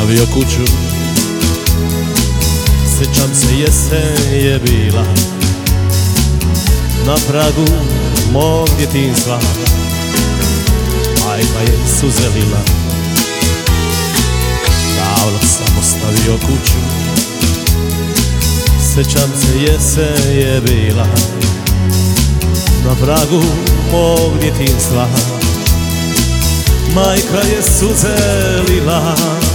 ostavio kuću. Sjećam se, jesen je bila na pragu mog djetinjstva. Majka je suze lila, davno sam ostavio kuću. Sjećam se, jesen je bila na pragu mog djetinjstva. Majka je suze lila.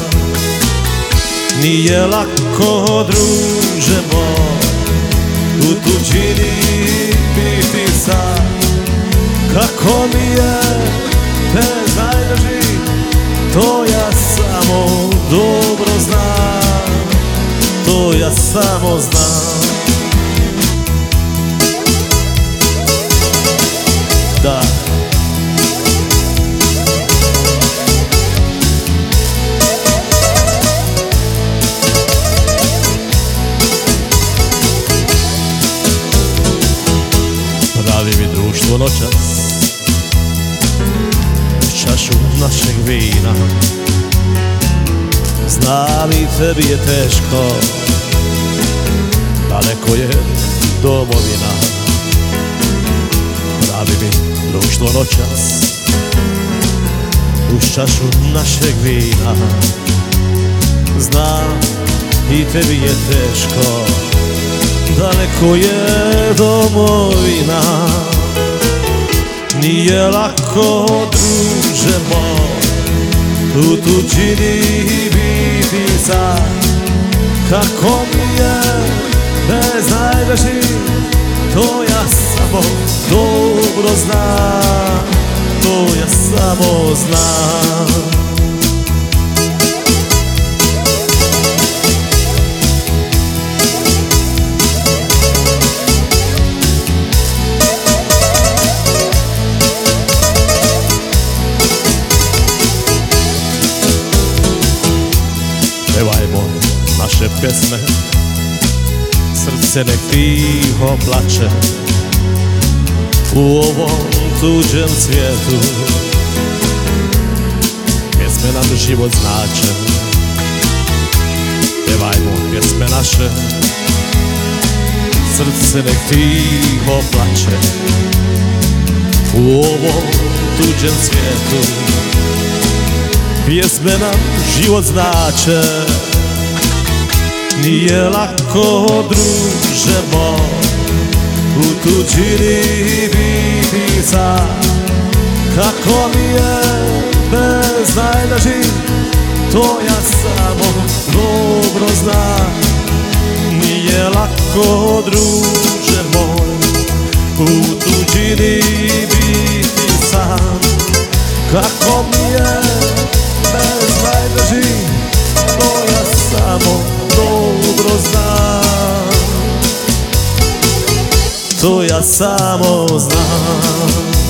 Nije lako, druže moj, u tuđini biti sam. Kako mi je bez najdraži, to ja samo dobro znam. To ja samo znam. Da. Pravi mi društvo noćas čašu našeg vina. Znam i tebi je teško, daleko je domovina. Pravi mi društvo noćas uz čašu našeg vina. Znam i tebi je teško, daleko je domovina. Nije lako, druže moj, u tuđini biti sam. Kako mi je bez najdraži, to ja samo dobro znam. To ja samo znam. Pevajmo naše pjesme, srce nek tiho plače u ovom tuđem svijetu. Pjesme nam život znače. Pevajmo pjesme naše, srce nek tiho plače u ovom tuđem svijetu. Pjesme nam život znače. Nije lako, druže moj, u tuđini biti sam. Kako mi je bez najdraži, to ja samo dobro znam. Nije lako, druže moj, u tuđini biti sam. Kako mi je bez najdraži, to ja samo dobro znam. To ja samo znam.